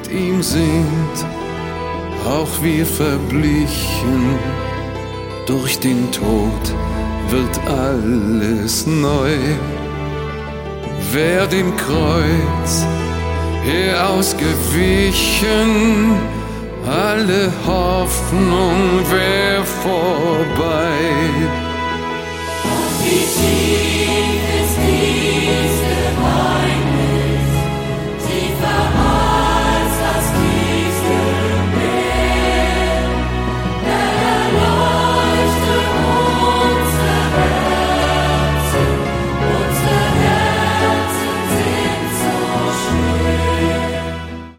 ihm sind auch wir verblichen. Durch den Tod wird alles neu. Wer dem Kreuz hier ausgewichen, alle Hoffnung wär vorbei.